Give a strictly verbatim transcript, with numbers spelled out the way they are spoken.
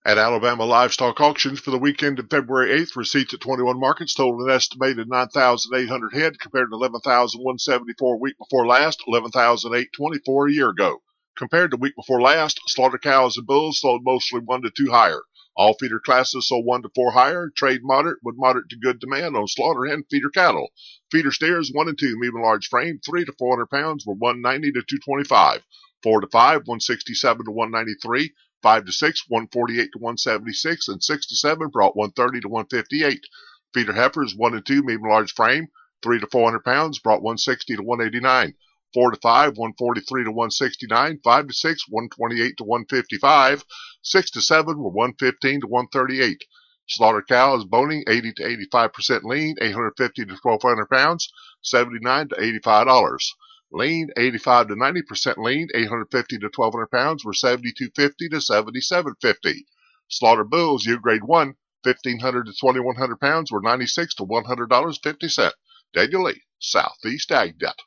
At Alabama Livestock Auctions for the weekend of February eighth, receipts at twenty-one markets totaled an estimated nine thousand eight hundred head compared to eleven thousand one hundred seventy-four week before last, eleven thousand eight hundred twenty-four a year ago. Compared to week before last, slaughter cows and bulls sold mostly one to two higher. All feeder classes sold one to four higher, trade moderate with moderate to good demand on slaughter and feeder cattle. Feeder steers one and two, medium large frame, three to four hundred pounds were one ninety to two twenty-five. four to five, one sixty-seven to one ninety-three. five to six, one forty-eight to one seventy-six, and six to seven brought one thirty to one fifty-eight. Feeder heifers one and two, medium large frame, three to four hundred pounds brought one sixty to one eighty-nine. four to five, one forty-three to one sixty-nine. five to six, one twenty-eight to one fifty-five. six to seven were one fifteen to one thirty-eight. Slaughter cows boning eighty to eighty-five percent lean, eight fifty to twelve hundred pounds, seventy-nine to eighty-five dollars. Lean, eighty-five to ninety percent lean, eight fifty to twelve hundred pounds were seventy-two fifty to seventy-seven fifty. Slaughter bulls, U grade one, fifteen hundred to twenty-one hundred pounds were ninety-six to one hundred dollars fifty cents. Daniel Lee, Southeast Ag Depot.